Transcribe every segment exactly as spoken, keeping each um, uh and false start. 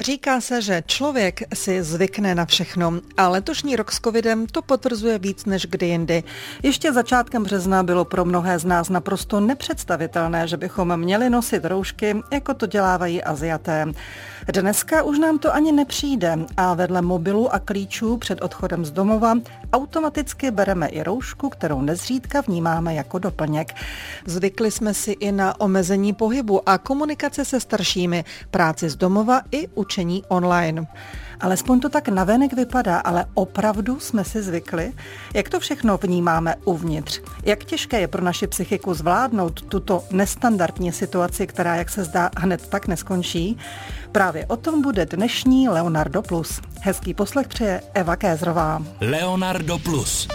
Říká se, že člověk si zvykne na všechno a letošní rok s covidem to potvrzuje víc než kdy jindy. Ještě začátkem března bylo pro mnohé z nás naprosto nepředstavitelné, že bychom měli nosit roušky, jako to dělávají Aziaté. Dneska už nám to ani nepřijde a vedle mobilu a klíčů před odchodem z domova automaticky bereme i roušku, kterou nezřídka vnímáme jako doplněk. Zvykli jsme si i na omezení pohybu a komunikace se staršími, práci z domova i učení online. Alespoň to tak navenek vypadá, ale opravdu jsme si zvykli? Jak to všechno vnímáme uvnitř? Jak těžké je pro naši psychiku zvládnout tuto nestandardní situaci, která, jak se zdá, hned tak neskončí? Právě o tom bude dnešní Leonardo Plus. Hezký poslech přeje Eva Kézrová. Leonardo Plus.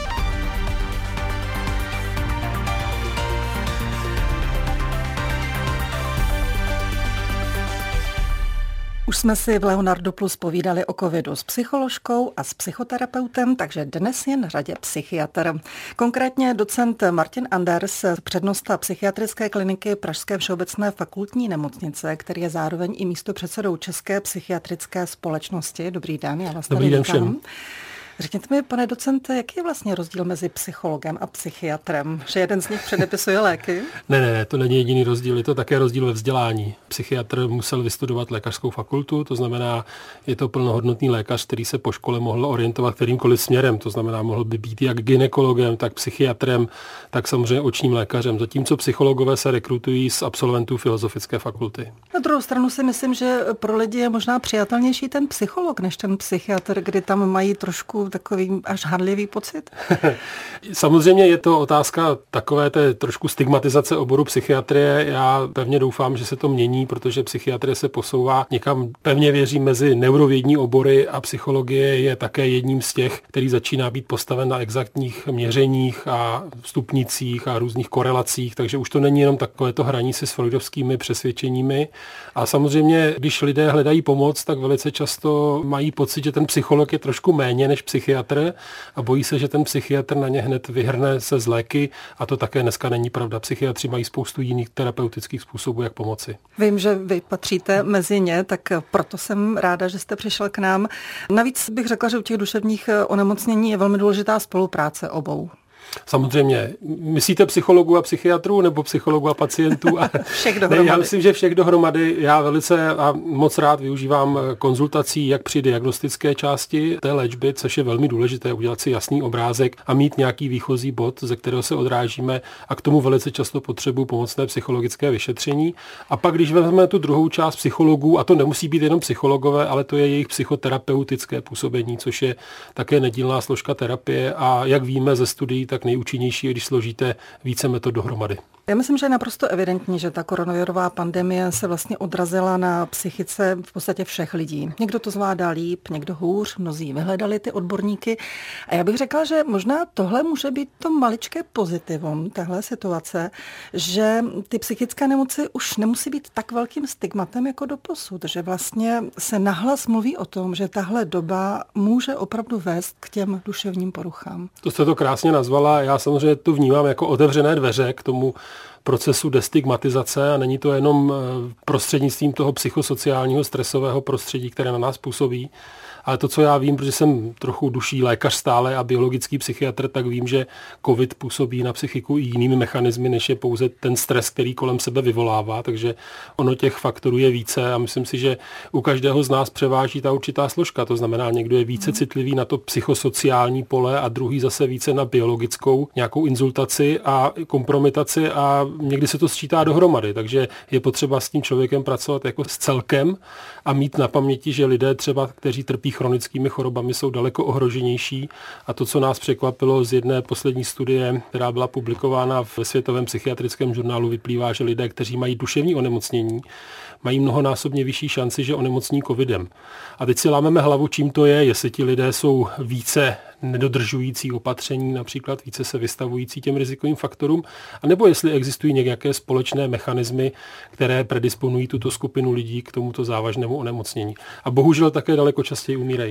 Už jsme si v Leonardo Plus povídali o covidu s psycholožkou a s psychoterapeutem, takže dnes je na řadě psychiatr. Konkrétně docent Martin Anders, přednosta psychiatrické kliniky Pražské všeobecné fakultní nemocnice, který je zároveň i místopředsedou České psychiatrické společnosti. Dobrý den, já vás Dobrý den všem. Řekněte mi, pane docente, jaký je vlastně rozdíl mezi psychologem a psychiatrem? Že jeden z nich předepisuje léky? Ne, ne, ne, to není jediný rozdíl, je to také rozdíl ve vzdělání. Psychiatr musel vystudovat lékařskou fakultu, to znamená, je to plnohodnotný lékař, který se po škole mohl orientovat kterýmkoliv směrem, to znamená, mohl by být jak gynekologem, tak psychiatrem, tak samozřejmě očním lékařem, zatímco psychologové se rekrutují z absolventů filozofické fakulty. Na druhou stranu si myslím, že pro lidi je možná přijatelnější ten psycholog než ten psychiatr, kdy tam mají trošku takový až hanlivý pocit? Samozřejmě je to otázka takové té trošku stigmatizace oboru psychiatrie. Já pevně doufám, že se to mění, protože psychiatrie se posouvá někam, pevně věřím, mezi neurovědní obory a psychologie je také jedním z těch, který začíná být postaven na exaktních měřeních a stupnicích a různých korelacích, takže už to není jenom takovéto hraní si s freudovskými přesvědčeními. A samozřejmě, když lidé hledají pomoc, tak velice často mají pocit, že ten psycholog je trošku méně než psychiatr a bojí se, že ten psychiatr na ně hned vyhrne se z léky a to také dneska není pravda. Psychiatři mají spoustu jiných terapeutických způsobů, jak pomoci. Vím, že vy patříte mezi ně, tak proto jsem ráda, že jste přišel k nám. Navíc bych řekla, že u těch duševních onemocnění je velmi důležitá spolupráce obou. Samozřejmě. Myslíte psychologů a psychiatrů nebo psychologů a pacientů? Všech dohromady. Ne, já myslím, že všech dohromady. Já velice a moc rád využívám konzultací jak při diagnostické části té léčby, což je velmi důležité, udělat si jasný obrázek a mít nějaký výchozí bod, ze kterého se odrážíme a k tomu velice často potřebuji pomocné psychologické vyšetření. A pak, když vezmeme tu druhou část psychologů, a to nemusí být jenom psychologové, ale to je jejich psychoterapeutické působení, což je také nedílná složka terapie a jak víme ze studií, tak nejúčinnější je, když složíte více metod dohromady. Já myslím, že je naprosto evidentní, že ta koronavirová pandemie se vlastně odrazila na psychice v podstatě všech lidí. Někdo to zvládá líp, někdo hůř, mnozí vyhledali ty odborníky. A já bych řekla, že možná tohle může být to maličké pozitivum téhle situace, že ty psychické nemoci už nemusí být tak velkým stigmatem jako doposud, že vlastně se nahlas mluví o tom, že tahle doba může opravdu vést k těm duševním poruchám. To jste to krásně nazvala. Já samozřejmě to vnímám jako otevřené dveře k tomu procesu destigmatizace a není to jenom prostřednictvím toho psychosociálního stresového prostředí, které na nás působí, ale to, co já vím, protože jsem trochu duší lékař stále a biologický psychiatr, tak vím, že covid působí na psychiku i jinými mechanismy, než je pouze ten stres, který kolem sebe vyvolává, takže ono těch faktorů je více a myslím si, že u každého z nás převáží ta určitá složka, to znamená, někdo je více citlivý na to psychosociální pole a druhý zase více na biologickou nějakou inzultaci a kompromitaci a někdy se to sčítá dohromady, takže je potřeba s tím člověkem pracovat jako s celkem a mít na paměti, že lidé třeba, kteří trpí chronickými chorobami, jsou daleko ohroženější a to, co nás překvapilo z jedné poslední studie, která byla publikována v Světovém psychiatrickém žurnálu, vyplývá, že lidé, kteří mají duševní onemocnění, mají mnohonásobně vyšší šanci, že onemocní covidem. A teď si lámeme hlavu, čím to je, jestli ti lidé jsou více nedodržující opatření, například více se vystavující těm rizikovým faktorům, anebo jestli existují nějaké společné mechanismy, které predisponují tuto skupinu lidí k tomuto závažnému onemocnění. A bohužel také daleko častěji umírají.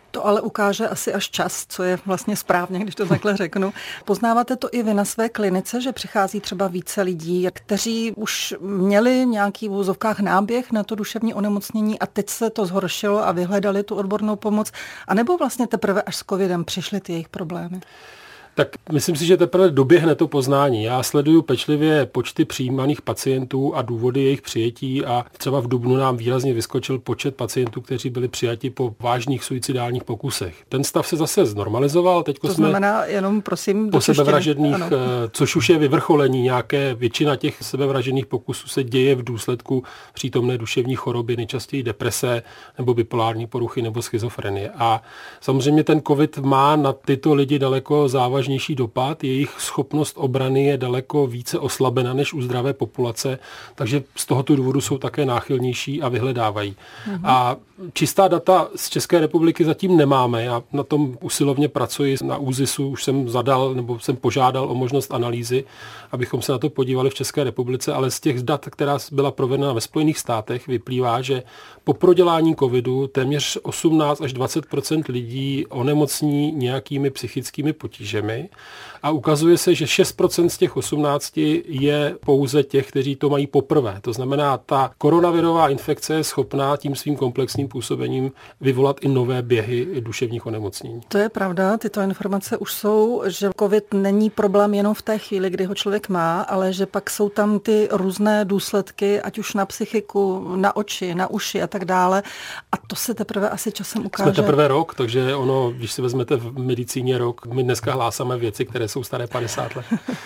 To ale ukáže asi až čas, co je vlastně správně, když to takhle řeknu. Poznáváte to i vy na své klinice, že přichází třeba více lidí, kteří už měli nějaký v úzovkách náběh na to duševní onemocnění a teď se to zhoršilo a vyhledali tu odbornou pomoc, anebo vlastně teprve až s covidem přišly ty jejich problémy? Tak myslím si, že teprve doběhne to poznání. Já sleduju pečlivě počty přijímaných pacientů a důvody jejich přijetí a třeba v dubnu nám výrazně vyskočil počet pacientů, kteří byli přijati po vážných suicidálních pokusech. Ten stav se zase znormalizoval. Teďko to jsme znamená jenom, prosím, po sebevražedných, což už je vyvrcholení. Nějaké většina těch sebevražedných pokusů se děje v důsledku přítomné duševní choroby, nejčastěji deprese nebo bipolární poruchy nebo schizofrenie. A samozřejmě ten covid má na tyto lidi daleko závažnější dopad, jejich schopnost obrany je daleko více oslabena než u zdravé populace, takže z tohoto důvodu jsou také náchylnější a vyhledávají. Mhm. A čistá data z České republiky zatím nemáme. Já na tom usilovně pracuji na ÚZISu, už jsem zadal nebo jsem požádal o možnost analýzy, abychom se na to podívali v České republice, ale z těch dat, která byla provedena ve Spojených státech, vyplývá, že po prodělání covidu téměř osmnáct až dvacet procent lidí onemocní nějakými psychickými potížemi a ukazuje se, že šest procent z těch osmnácti je pouze těch, kteří to mají poprvé. To znamená, ta koronavirová infekce je schopná tím svým komplexním působením vyvolat i nové běhy duševních onemocnění. To je pravda, tyto informace už jsou, že covid není problém jenom v té chvíli, kdy ho člověk má, ale že pak jsou tam ty různé důsledky, ať už na psychiku, na oči, na uši a tak dále. A to se teprve asi časem ukáže. Jsme teprve rok, takže ono, když si vezmete v medicíně rok, my dneska hlásáme věci, které jsou staré padesát let.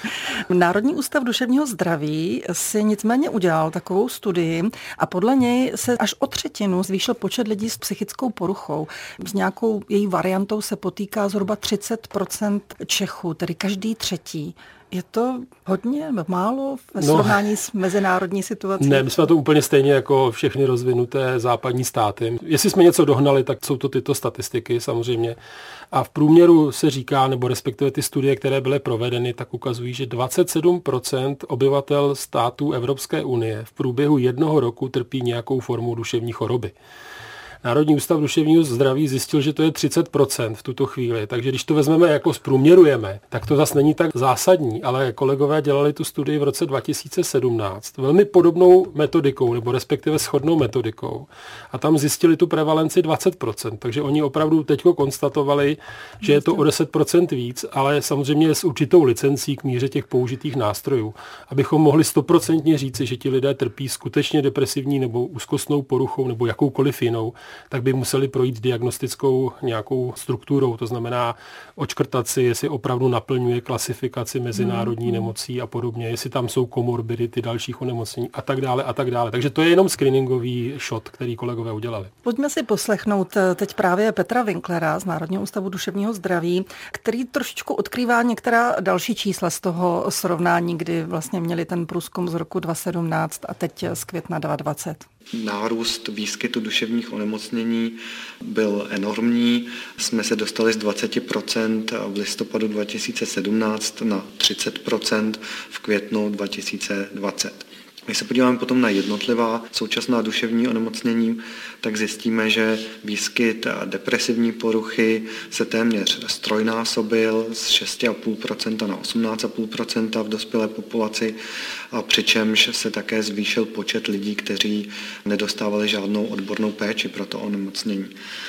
Národní ústav duševního zdraví si nicméně udělal takovou studii a podle něj se až o třetinu zvýšil počet lidí s psychickou poruchou. S nějakou její variantou se potýká zhruba třicet procent Čechů, tedy každý třetí. Je to hodně, málo ve srovnání no, s mezinárodní situací? Ne, my jsme to úplně stejně jako všechny rozvinuté západní státy. Jestli jsme něco dohnali, tak jsou to tyto statistiky samozřejmě. A v průměru se říká, nebo respektive ty studie, které byly provedeny, tak ukazují, že dvacet sedm procent obyvatel států Evropské unie v průběhu jednoho roku trpí nějakou formou duševní choroby. Národní ústav duševního zdraví zjistil, že to je třicet procent v tuto chvíli, takže když to vezmeme jako zprůměrujeme, tak to zase není tak zásadní, ale kolegové dělali tu studii v roce dva tisíce sedmnáct velmi podobnou metodikou, nebo respektive shodnou metodikou a tam zjistili tu prevalenci dvacet procent, takže oni opravdu teďko konstatovali, že je to o deset procent víc, ale samozřejmě s určitou licencí k míře těch použitých nástrojů, abychom mohli stoprocentně říci, že ti lidé trpí skutečně depresivní nebo úzkostnou poruchou nebo jakoukoliv jinou, tak by museli projít diagnostickou nějakou strukturou, to znamená odškrtat si, jestli opravdu naplňuje klasifikaci mezinárodní mm. nemocí a podobně, jestli tam jsou komorbidity dalších onemocnění a tak dále a tak dále. Takže to je jenom screeningový shot, který kolegové udělali. Pojďme si poslechnout teď právě Petra Winklera z Národního ústavu duševního zdraví, který trošičku odkrývá některá další čísla z toho srovnání, kdy vlastně měli ten průzkum z roku dva tisíce sedmnáct a teď z května dva tisíce dvacet. Nárůst výskytu duševních onemocnění byl enormní. Jsme se dostali z dvacet procent v listopadu dva tisíce sedmnáct na třicet procent v květnu dva tisíce dvacet. Když se podíváme potom na jednotlivá současná duševní onemocnění, tak zjistíme, že výskyt depresivní poruchy se téměř ztrojnásobil z šest celá pět procenta na osmnáct celá pět procenta v dospělé populaci, a přičemž se také zvýšil počet lidí, kteří nedostávali žádnou odbornou péči pro to onemocnění.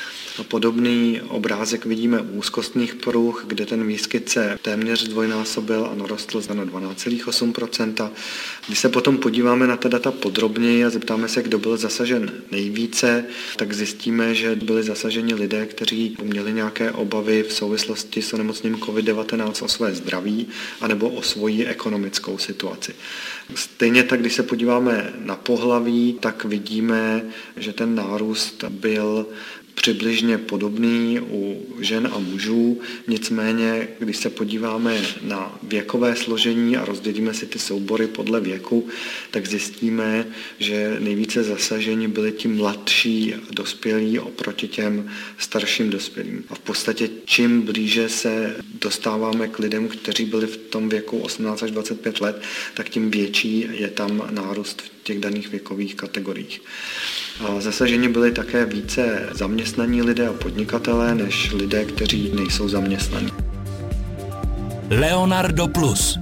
Podobný obrázek vidíme u úzkostných poruch, kde ten výskyt se téměř zdvojnásobil a narostl na dvanáct celá osm procenta. Když se potom podíváme na ta data podrobněji a zeptáme se, kdo byl zasažen nejvíce, tak zjistíme, že byli zasaženi lidé, kteří měli nějaké obavy v souvislosti s onemocněním covid devatenáct o své zdraví anebo o svoji ekonomickou situaci. Stejně tak, když se podíváme na pohlaví, tak vidíme, že ten nárůst byl přibližně podobný u žen a mužů, nicméně, když se podíváme na věkové složení a rozdělíme si ty soubory podle věku, tak zjistíme, že nejvíce zasaženi byli ti mladší dospělí oproti těm starším dospělým. A v podstatě čím blíže se dostáváme k lidem, kteří byli v tom věku osmnáct až dvacet pět let, tak tím větší je tam nárůst těch daných věkových kategoriích. Zasaženi byli také více zaměstnaní lidé a podnikatelé než lidé, kteří nejsou zaměstnaní. Leonardo Plus.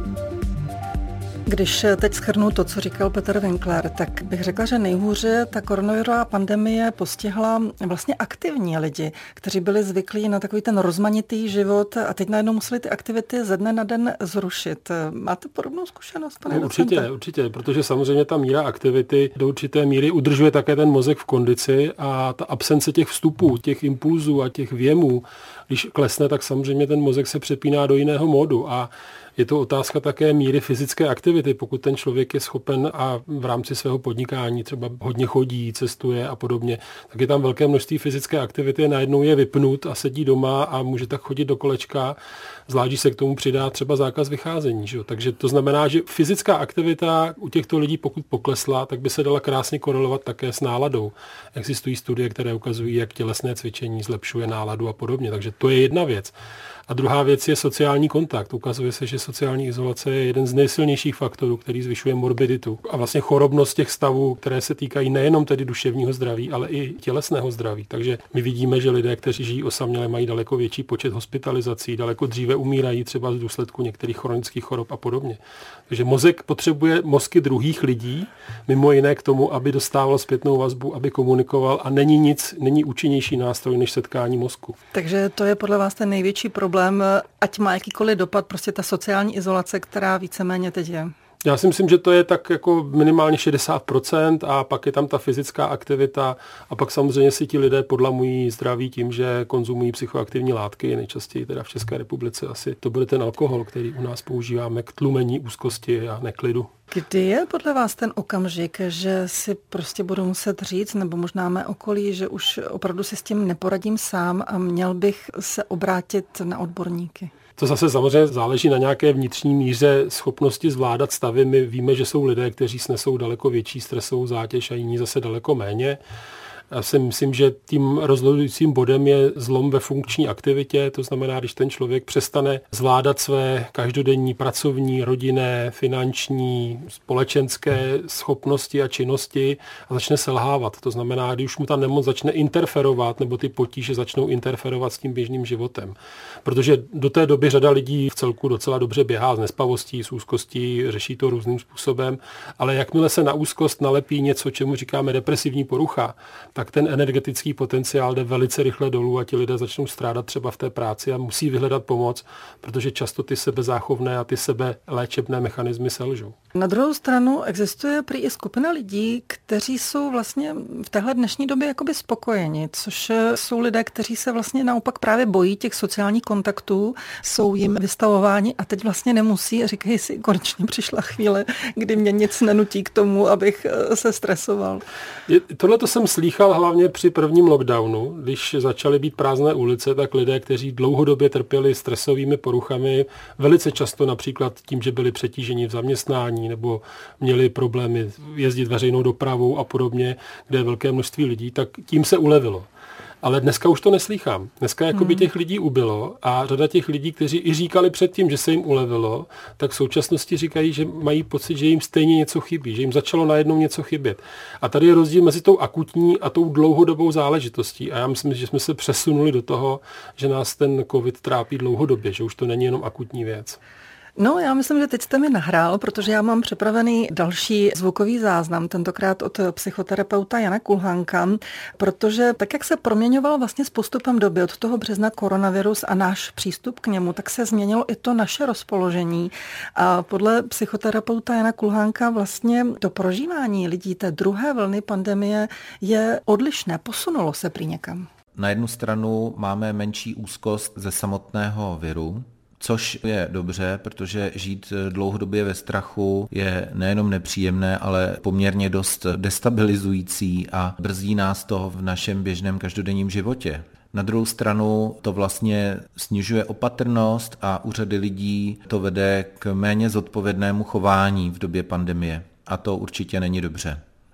Když teď shrnu to, co říkal Petr Winkler, tak bych řekla, že nejhůře ta koronavirová pandemie postihla vlastně aktivní lidi, kteří byli zvyklí na takový ten rozmanitý život a teď najednou museli ty aktivity ze dne na den zrušit. Máte podobnou zkušenost, pane no, určitě, docente? Určitě, protože samozřejmě ta míra aktivity do určité míry udržuje také ten mozek v kondici a ta absence těch vstupů, těch impulzů a těch věmů, když klesne, tak samozřejmě ten mozek se přepíná do jiného módu a je to otázka také míry fyzické aktivity. Pokud ten člověk je schopen a v rámci svého podnikání třeba hodně chodí, cestuje a podobně, tak je tam velké množství fyzické aktivity, najednou je vypnut a sedí doma a může tak chodit do kolečka, zvlášť se k tomu přidá třeba zákaz vycházení. Že? Takže to znamená, že fyzická aktivita u těchto lidí, pokud poklesla, tak by se dala krásně korelovat také s náladou. Existují studie, které ukazují, jak tělesné cvičení zlepšuje náladu a podobně. Takže to je jedna věc. A druhá věc je sociální kontakt. Ukazuje se, že sociální izolace je jeden z nejsilnějších faktorů, který zvyšuje morbiditu a vlastně chorobnost těch stavů, které se týkají nejenom tedy duševního zdraví, ale i tělesného zdraví. Takže my vidíme, že lidé, kteří žijí osaměle, mají daleko větší počet hospitalizací, daleko dříve umírají třeba z důsledku některých chronických chorob a podobně. Takže mozek potřebuje mozky druhých lidí, mimo jiné k tomu, aby dostával zpětnou vazbu, aby komunikoval a není nic, není účinnější nástroj než setkání mozku. Takže to je podle vás ten největší problém, ať má jakýkoliv dopad, prostě ta sociální izolace, která víceméně teď je. Já si myslím, že to je tak jako minimálně šedesát procent a pak je tam ta fyzická aktivita a pak samozřejmě si ti lidé podlamují zdraví tím, že konzumují psychoaktivní látky, nejčastěji teda v České republice asi to bude ten alkohol, který u nás používáme k tlumení úzkosti a neklidu. Kdy je podle vás ten okamžik, že si prostě budu muset říct, nebo možná mé okolí, že už opravdu si s tím neporadím sám a měl bych se obrátit na odborníky? To zase samozřejmě záleží na nějaké vnitřní míře schopnosti zvládat stavy. My víme, že jsou lidé, kteří snesou daleko větší stresovou zátěž a jiní zase daleko méně. Já si myslím, že tím rozhodujícím bodem je zlom ve funkční aktivitě, to znamená, když ten člověk přestane zvládat své každodenní pracovní, rodinné, finanční, společenské schopnosti a činnosti a začne selhávat. To znamená, když mu ta nemoc začne interferovat nebo ty potíže začnou interferovat s tím běžným životem. Protože do té doby řada lidí v celku docela dobře běhá s nespavostí, s úzkostí, řeší to různým způsobem, ale jakmile se na úzkost nalepí něco, čemu říkáme depresivní porucha, tak ten energetický potenciál jde velice rychle dolů a ti lidé začnou strádat třeba v té práci a musí vyhledat pomoc, protože často ty sebezáchovné a ty sebeléčebné mechanismy selžou. Na druhou stranu existuje prý i skupina lidí, kteří jsou vlastně v téhle dnešní době jakoby spokojeni, což jsou lidé, kteří se vlastně naopak právě bojí těch sociálních kontaktů, jsou jim vystavováni a teď vlastně nemusí a říkají si, konečně přišla chvíle, kdy mě nic nenutí k tomu, abych se stresoval. Tohle to jsem slýchal hlavně při prvním lockdownu, když začaly být prázdné ulice, tak lidé, kteří dlouhodobě trpěli stresovými poruchami, velice často například tím, že byli přetíženi v zaměstnání nebo měli problémy jezdit veřejnou dopravou a podobně, kde je velké množství lidí, tak tím se ulevilo. Ale dneska už to neslýchám. Dneska jakoby těch lidí ubylo a řada těch lidí, kteří i říkali předtím, že se jim ulevilo, tak v současnosti říkají, že mají pocit, že jim stejně něco chybí, že jim začalo najednou něco chybět. A tady je rozdíl mezi tou akutní a tou dlouhodobou záležitostí. A já myslím, že jsme se přesunuli do toho, že nás ten covid trápí dlouhodobě, že už to není jenom akutní věc. No, já myslím, že teď jste mi nahrál, protože já mám připravený další zvukový záznam, tentokrát od psychoterapeuta Jana Kulhánka, protože tak, jak se proměňoval vlastně s postupem doby od toho března koronavirus a náš přístup k němu, tak se změnilo i to naše rozpoložení. A podle psychoterapeuta Jana Kulhánka vlastně to prožívání lidí té druhé vlny pandemie je odlišné, posunulo se prý někam. Na jednu stranu máme menší úzkost ze samotného viru, což je dobře, protože žít dlouhodobě ve strachu je nejenom nepříjemné, ale poměrně dost destabilizující a brzdí nás to v našem běžném každodenním životě. Na druhou stranu to vlastně snižuje opatrnost a u řady lidí to vede k méně zodpovědnému chování v době pandemie. A to určitě není dobře.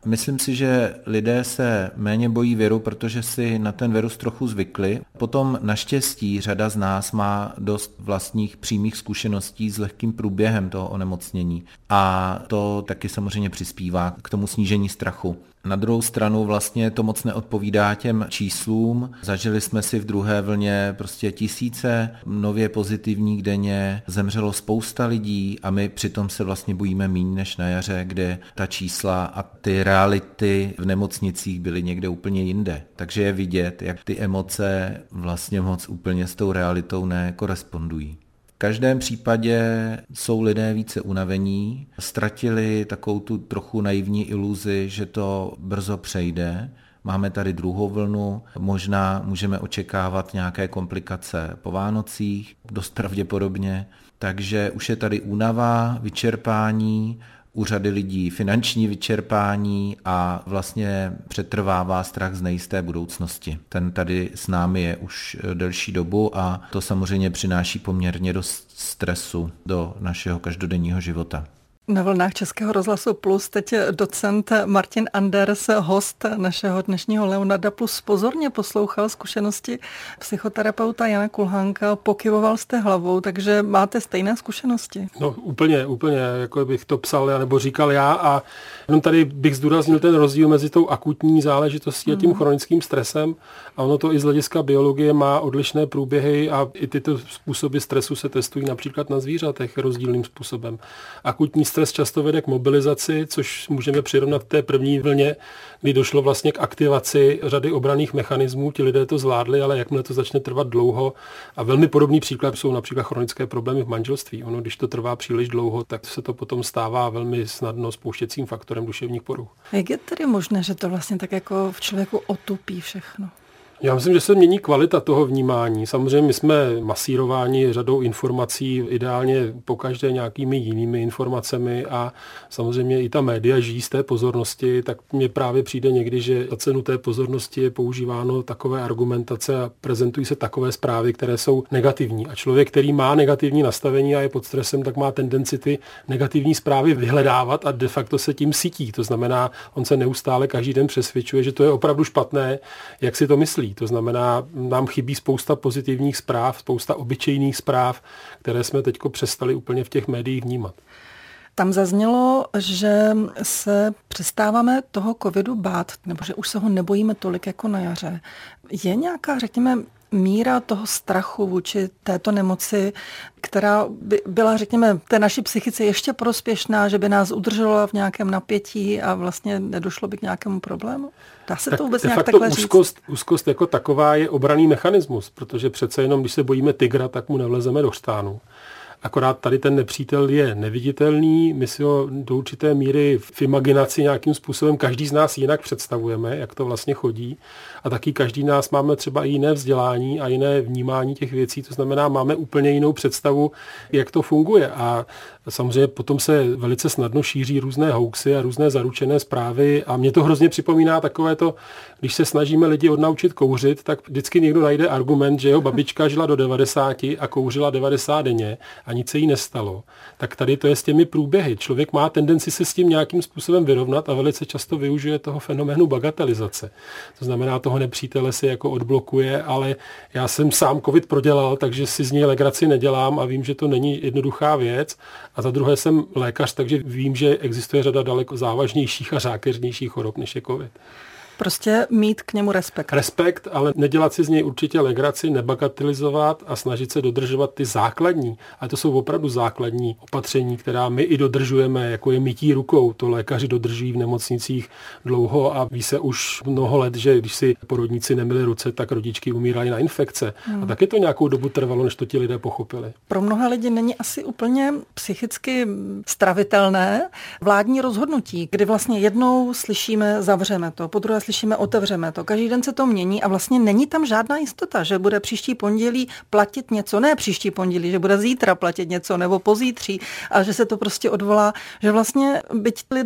Myslím si, že lidé se méně bojí viru, protože si na ten virus trochu zvykli. Potom naštěstí řada z nás má dost vlastních přímých zkušeností s lehkým průběhem toho onemocnění. A to taky samozřejmě přispívá k tomu snížení strachu. Na druhou stranu vlastně to moc neodpovídá těm číslům. Zažili jsme si v druhé vlně prostě tisíce nově pozitivních denně, zemřelo spousta lidí a my přitom se vlastně bojíme míň než na jaře, kde ta čísla a ty reality v nemocnicích byly někde úplně jinde. Takže je vidět, jak ty emoce vlastně moc úplně s tou realitou nekorespondují. V každém případě jsou lidé více unavení, ztratili takovou tu trochu naivní iluzi, že to brzo přejde. Máme tady druhou vlnu, možná můžeme očekávat nějaké komplikace po Vánocích, dost pravděpodobně. Takže už je tady únava, vyčerpání, u řady lidí finanční vyčerpání a vlastně přetrvává strach z nejisté budoucnosti. Ten tady s námi je už delší dobu a to samozřejmě přináší poměrně dost stresu do našeho každodenního života. Na vlnách Českého rozhlasu Plus teď docent Martin Anders, host našeho dnešního Leonarda Plus, pozorně poslouchal zkušenosti psychoterapeuta Jana Kulhánka, pokyvoval jste hlavou, takže máte stejné zkušenosti. No úplně, úplně, jako bych to psal nebo říkal já a jenom tady bych zdůraznil ten rozdíl mezi tou akutní záležitostí a tím mm. chronickým stresem a ono to i z hlediska biologie má odlišné průběhy a i tyto způsoby stresu se testují například na zvířatech rozdílným způsobem. Akutní stres často vede k mobilizaci, což můžeme přirovnat té první vlně, kdy došlo vlastně k aktivaci řady obranných mechanismů, ti lidé to zvládli, ale jakmile to začne trvat dlouho a velmi podobný příklad jsou například chronické problémy v manželství. Ono, když to trvá příliš dlouho, tak se to potom stává velmi snadno spouštěcím faktorem duševních poruch. Jak je tedy možné, že to vlastně tak jako v člověku otupí všechno? Já myslím, že se mění kvalita toho vnímání. Samozřejmě my jsme masírováni řadou informací, ideálně pokaždé nějakými jinými informacemi a samozřejmě i ta média žijí z té pozornosti, tak mně právě přijde někdy, že za cenu té pozornosti je používáno takové argumentace a prezentují se takové zprávy, které jsou negativní. A člověk, který má negativní nastavení a je pod stresem, tak má tendenci ty negativní zprávy vyhledávat a de facto se tím sytí. To znamená, on se neustále každý den přesvědčuje, že to je opravdu špatné, jak si to myslí. To znamená, nám chybí spousta pozitivních zpráv, spousta obyčejných zpráv, které jsme teďko přestali úplně v těch médiích vnímat. Tam zaznělo, že se přestáváme toho covidu bát, nebo že už se ho nebojíme tolik jako na jaře. Je nějaká, řekněme, míra toho strachu vůči této nemoci, která by byla, řekněme, té naší psychice ještě prospěšná, že by nás udržela v nějakém napětí a vlastně nedošlo by k nějakému problému? Dá se tak to vůbec de nějak facto takhle říct? Úzkost, úzkost jako taková je obranný mechanismus, protože přece jenom, když se bojíme tygra, tak mu nevlezeme do chřtánu. Akorát tady ten nepřítel je neviditelný, my si ho do určité míry v imaginaci nějakým způsobem každý z nás jinak představujeme, jak to vlastně chodí. A taky každý z nás máme třeba i jiné vzdělání a jiné vnímání těch věcí, to znamená, máme úplně jinou představu, jak to funguje. A samozřejmě potom se velice snadno šíří různé hoaxy a různé zaručené zprávy a mě to hrozně připomíná takové to, když se snažíme lidi odnaučit kouřit, tak vždycky někdo najde argument, že jeho babička žila do devadesáti a kouřila devadesát denně a nic se jí nestalo. Tak tady to je s těmi průběhy. Člověk má tendenci se s tím nějakým způsobem vyrovnat a velice často využije toho fenoménu bagatelizace. To znamená, toho nepřítele si jako odblokuje, ale já jsem sám covid prodělal, takže si z něj legraci nedělám a vím, že to není jednoduchá věc. A za druhé jsem lékař, takže vím, že existuje řada daleko závažnějších a zákeřnějších chorob, než je covid. Prostě mít k němu respekt. Respekt, ale nedělat si z něj určitě legraci, nebagatelizovat a snažit se dodržovat ty základní, ale to jsou opravdu základní opatření, která my i dodržujeme, jako je mytí rukou. To lékaři dodržují v nemocnicích dlouho a ví se už mnoho let, že když si porodníci nemyli ruce, tak rodičky umírali na infekce. Hmm. A taky to nějakou dobu trvalo, než to ti lidé pochopili. Pro mnoha lidí není asi úplně psychicky stravitelné vládní rozhodnutí, kdy vlastně jednou slyšíme zavřeme to, po druhé slyšíme otevřeme to. Každý den se to mění a vlastně není tam žádná jistota, že bude příští pondělí platit něco, ne příští pondělí, že bude zítra platit něco nebo pozítří a že se to prostě odvolá, že vlastně byť lidé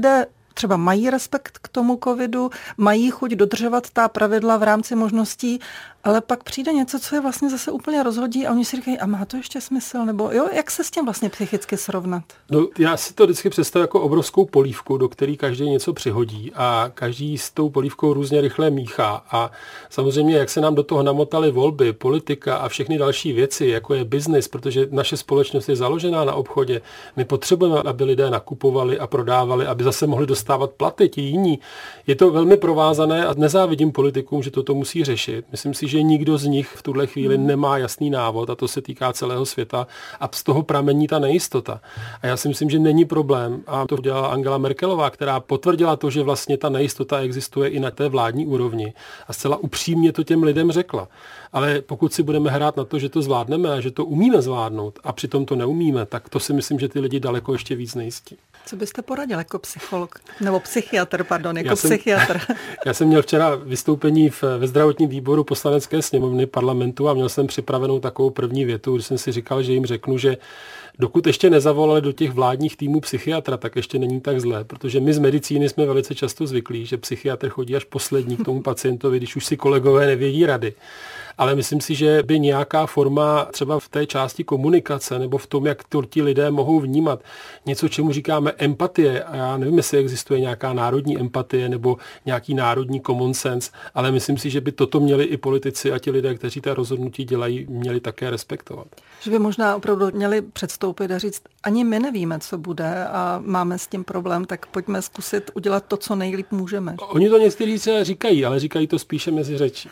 třeba mají respekt k tomu covidu, mají chuť dodržovat ta pravidla v rámci možností, ale pak přijde něco, co je vlastně zase úplně rozhodí a oni si říkají, a má to ještě smysl? Nebo jo, jak se s tím vlastně psychicky srovnat? No, já si to vždycky představím jako obrovskou polívku, do které každý něco přihodí a každý s tou polívkou různě rychle míchá. A samozřejmě, jak se nám do toho namotaly volby, politika a všechny další věci, jako je biznis, protože naše společnost je založená na obchodě. My potřebujeme, aby lidé nakupovali a prodávali, aby zase mohli dostávat platy, ti jiní. Je to velmi provázané a nezávidím politikům, že toto musí řešit. Myslím si, že nikdo z nich v tuhle chvíli nemá jasný návod a to se týká celého světa a z toho pramení ta nejistota. A já si myslím, že není problém a to dělala Angela Merkelová, která potvrdila to, že vlastně ta nejistota existuje i na té vládní úrovni a zcela upřímně to těm lidem řekla. Ale pokud si budeme hrát na to, že to zvládneme a že to umíme zvládnout a přitom to neumíme, tak to si myslím, že ty lidi daleko ještě víc nejistí. Co byste poradil jako psycholog? Nebo psychiatr, pardon, jako já jsem, psychiatr. Já jsem měl včera vystoupení v, ve zdravotním výboru Poslanecké sněmovny parlamentu a měl jsem připravenou takovou první větu, kdy jsem si říkal, že jim řeknu, že dokud ještě nezavolali do těch vládních týmů psychiatra, tak ještě není tak zlé, protože my z medicíny jsme velice často zvyklí, že psychiatr chodí až poslední k tomu pacientovi, když už si kolegové nevědí rady. Ale myslím si, že by nějaká forma třeba v té části komunikace nebo v tom, jak to ti lidé mohou vnímat něco, čemu říkáme empatie, a já nevím, jestli existuje nějaká národní empatie nebo nějaký národní common sense, ale myslím si, že by toto měli i politici a ti lidé, kteří ta rozhodnutí dělají, měli také respektovat. Že by možná opravdu měli předstoupit a říct, ani my nevíme, co bude a máme s tím problém, tak pojďme zkusit udělat to, co nejlíp můžeme. Oni to někteří se říkají, ale říkají to spíše mezi řečí.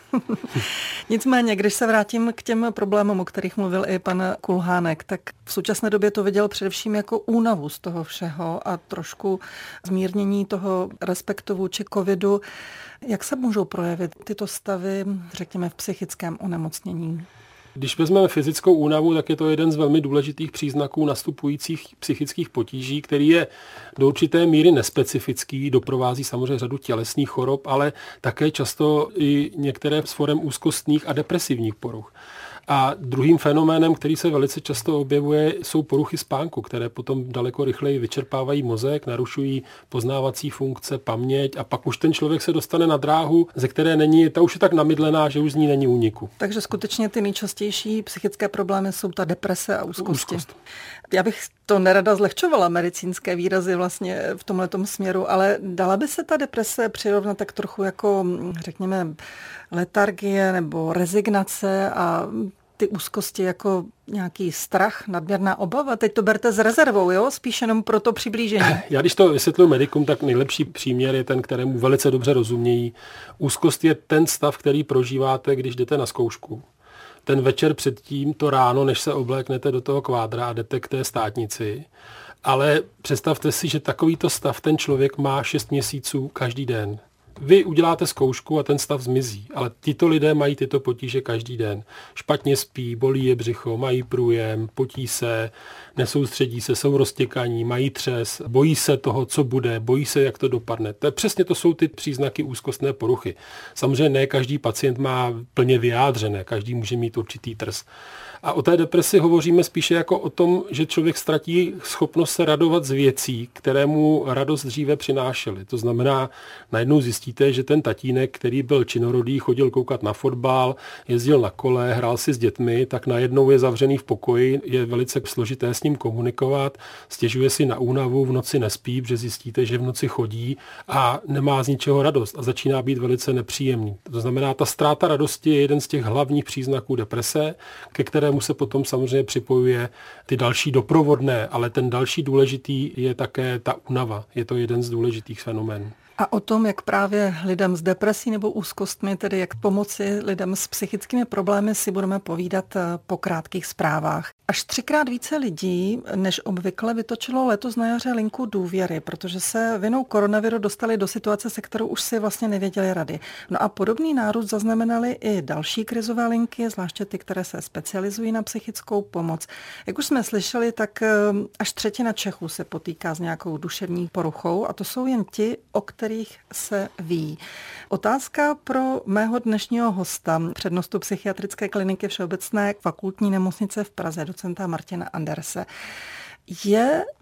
Nicméně, když se vrátím k těm problémům, o kterých mluvil i pan Kulhánek, tak v současné době to viděl především jako únavu z toho všeho a trošku zmírnění toho respektu vůči covidu. Jak se můžou projevit tyto stavy, řekněme, v psychickém onemocnění? Když vezmeme fyzickou únavu, tak je to jeden z velmi důležitých příznaků nastupujících psychických potíží, který je do určité míry nespecifický, doprovází samozřejmě řadu tělesných chorob, ale také často i některé z forem úzkostných a depresivních poruch. A druhým fenoménem, který se velice často objevuje, jsou poruchy spánku, které potom daleko rychleji vyčerpávají mozek, narušují poznávací funkce, paměť a pak už ten člověk se dostane na dráhu, ze které není, ta už je tak namydlená, že už z ní není úniku. Takže skutečně ty nejčastější psychické problémy jsou ta deprese a úzkosti. Úzkost. Já bych to nerada zlehčovala, medicínské výrazy vlastně v tomhletom směru, ale dala by se ta deprese přirovnat tak trochu jako, řekněme, letargie nebo rezignace a ty úzkosti jako nějaký strach, nadměrná obava. Teď to berte s rezervou, jo? Spíš jenom pro to přiblížení. Já když to vysvětluji medikům, tak nejlepší příměr je ten, kterému velice dobře rozumějí. Úzkost je ten stav, který prožíváte, když jdete na zkoušku. Ten večer předtím, to ráno, než se obléknete do toho kvádra a jdete k té státnici. Ale představte si, že takovýto stav ten člověk má šest měsíců každý den. Vy uděláte zkoušku a ten stav zmizí, ale tyto lidé mají tyto potíže každý den. Špatně spí, bolí je břicho, mají průjem, potí se, nesoustředí se, jsou roztěkaní, mají třes, bojí se toho, co bude, bojí se, jak to dopadne. To je, přesně to jsou ty příznaky úzkostné poruchy. Samozřejmě ne každý pacient má plně vyjádřené, každý může mít určitý trs. A o té depresi hovoříme spíše jako o tom, že člověk ztratí schopnost se radovat z věcí, které mu radost dříve přinášely. To znamená, najednou zjistíte, že ten tatínek, který byl činorodý, chodil koukat na fotbal, jezdil na kole, hrál si s dětmi, tak najednou je zavřený v pokoji, je velice složité s ním komunikovat, stěžuje si na únavu, v noci nespí, protože zjistíte, že v noci chodí a nemá z ničeho radost a začíná být velice nepříjemný. To znamená, ta ztráta radosti je jeden z těch hlavních příznaků deprese, ke které mu se potom samozřejmě připojuje ty další doprovodné, ale ten další důležitý je také ta únava. Je to jeden z důležitých fenoménů. A o tom, jak právě lidem s depresí nebo úzkostmi, tedy jak pomoci lidem s psychickými problémy, si budeme povídat po krátkých zprávách. Až třikrát více lidí než obvykle vytočilo letos na jaře linku důvěry, protože se vinou koronaviru dostali do situace, se kterou už si vlastně nevěděli rady. No a podobný nárůst zaznamenali i další krizové linky, zvláště ty, které se specializují na psychickou pomoc. Jak už jsme slyšeli, tak až třetina Čechů se potýká s nějakou duševní poruchou a to jsou jen ti, o kterých se ví. Otázka pro mého dnešního hosta, přednostu psychiatrické kliniky Všeobecné fakultní nemocnice v Praze, docenta Martina Anderse. Je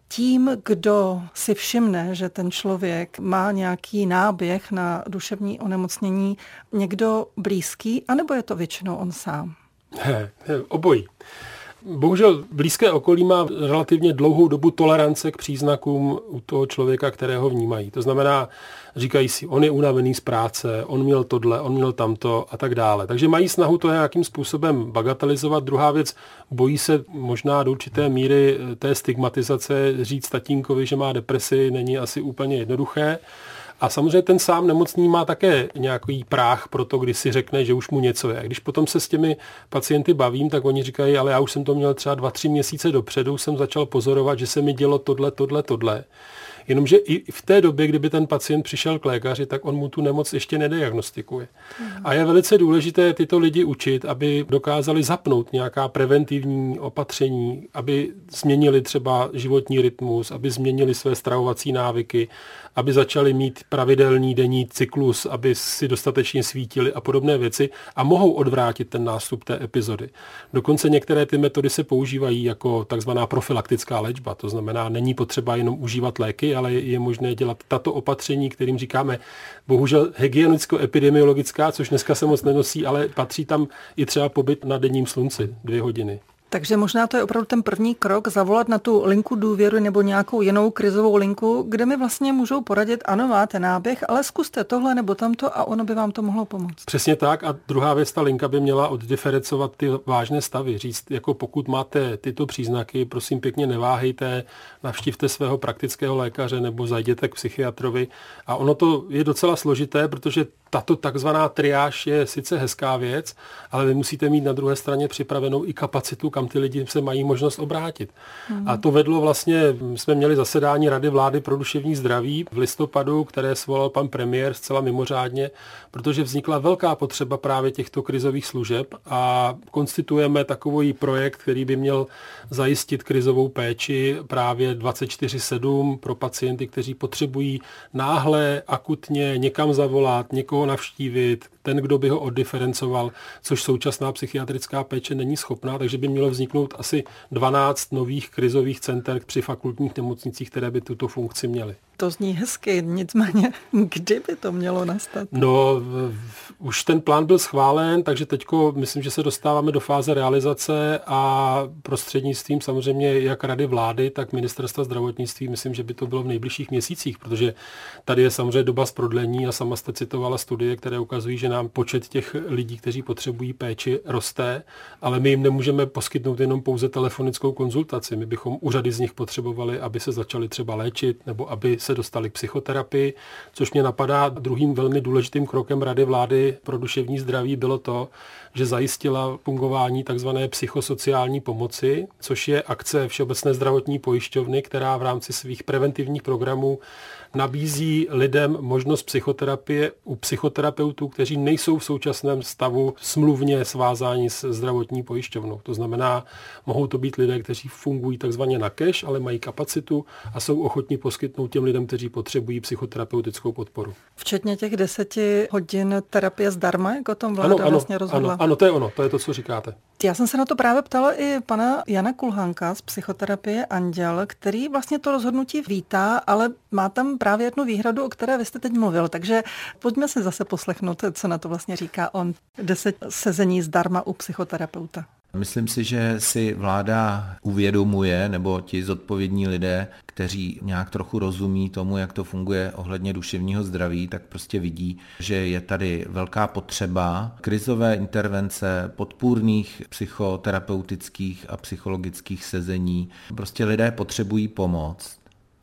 tím, kdo si všimne, že ten člověk má nějaký náběh na duševní onemocnění, někdo blízký, anebo je to většinou on sám? He, he, obojí. Bohužel blízké okolí má relativně dlouhou dobu tolerance k příznakům u toho člověka, kterého vnímají. To znamená, říkají si, on je unavený z práce, on měl tohle, on měl tamto a tak dále. Takže mají snahu to nějakým způsobem bagatelizovat. Druhá věc, bojí se možná do určité míry té stigmatizace, říct tatínkovi, že má depresi, není asi úplně jednoduché. A samozřejmě ten sám nemocný má také nějaký práh pro to, když si řekne, že už mu něco je. Když potom se s těmi pacienty bavím, tak oni říkají, ale já už jsem to měl třeba dva, tři měsíce dopředu, jsem začal pozorovat, že se mi dělo tohle, tohle, tohle. Jenomže i v té době, kdyby ten pacient přišel k lékaři, tak on mu tu nemoc ještě nediagnostikuje. A je velice důležité tyto lidi učit, aby dokázali zapnout nějaká preventivní opatření, aby změnili třeba životní rytmus, aby změnili své stravovací návyky, aby začali mít pravidelný denní cyklus, aby si dostatečně svítili a podobné věci a mohou odvrátit ten nástup té epizody. Dokonce některé ty metody se používají jako takzvaná profilaktická léčba, to znamená, není potřeba jenom užívat léky, ale je možné dělat tato opatření, kterým říkáme bohužel hygienicko-epidemiologická, což dneska se moc nenosí, ale patří tam i třeba pobyt na denním slunci dvě hodiny. Takže možná to je opravdu ten první krok, zavolat na tu linku důvěry nebo nějakou jinou krizovou linku, kde mi vlastně můžou poradit, ano, máte náběh, ale zkuste tohle nebo tamto a ono by vám to mohlo pomoct. Přesně tak a druhá věc, ta linka by měla oddiferencovat ty vážné stavy, říct, jako pokud máte tyto příznaky, prosím pěkně neváhejte, navštivte svého praktického lékaře nebo zajděte k psychiatrovi a ono to je docela složité, protože tato takzvaná triáž je sice hezká věc, ale vy musíte mít na druhé straně připravenou i kapacitu, kam ty lidi se mají možnost obrátit. Mm. A to vedlo vlastně, jsme měli zasedání Rady vlády pro duševní zdraví v listopadu, které svolal pan premiér zcela mimořádně, protože vznikla velká potřeba právě těchto krizových služeb a konstituujeme takový projekt, který by měl zajistit krizovou péči právě dvacet čtyři sedm pro pacienty, kteří potřebují náhle, akutně někam zavolat, někoho navštívit, ten, kdo by ho oddiferencoval, což současná psychiatrická péče není schopná, takže by mělo vzniknout asi dvanáct nových krizových center při fakultních nemocnicích, které by tuto funkci měly. To zní hezky, nicméně kdy by to mělo nastat? No, v, v, už ten plán byl schválen, takže teďko myslím, že se dostáváme do fáze realizace a prostřednictvím samozřejmě jak Rady vlády, tak Ministerstva zdravotnictví, myslím, že by to bylo v nejbližších měsících, protože tady je samozřejmě doba z prodlení a sama jste citovala studie, které ukazují, že nám počet těch lidí, kteří potřebují péči, roste, ale my jim nemůžeme poskytnout jenom pouze telefonickou konzultaci. My bychom u řady z nich potřebovali, aby se začali třeba léčit nebo aby se dostali k psychoterapii, což mě napadá druhým velmi důležitým krokem Rady vlády pro duševní zdraví bylo to, že zajistila fungování tzv. Psychosociální pomoci, což je akce Všeobecné zdravotní pojišťovny, která v rámci svých preventivních programů nabízí lidem možnost psychoterapie u psychoterapeutů, kteří nejsou v současném stavu smluvně svázáni s zdravotní pojišťovnou. To znamená, mohou to být lidé, kteří fungují takzvaně na cash, ale mají kapacitu a jsou ochotní poskytnout těm lidem, kteří potřebují psychoterapeutickou podporu. Včetně těch deseti hodin terapie zdarma, jak o tom vláda ano, ano, vlastně rozhodla? Ano, ano, to je ono, to je to, co říkáte. Já jsem se na to právě ptala i pana Jana Kulhánka z psychoterapie Anděl, který vlastně to rozhodnutí vítá, ale má tam právě jednu výhradu, o které vy jste teď mluvil. Takže pojďme si zase poslechnout, co na to vlastně říká on. Deset sezení zdarma u psychoterapeuta. Myslím si, že si vláda uvědomuje, nebo ti zodpovědní lidé, kteří nějak trochu rozumí tomu, jak to funguje ohledně duševního zdraví, tak prostě vidí, že je tady velká potřeba krizové intervence, podpůrných psychoterapeutických a psychologických sezení. Prostě lidé potřebují pomoc.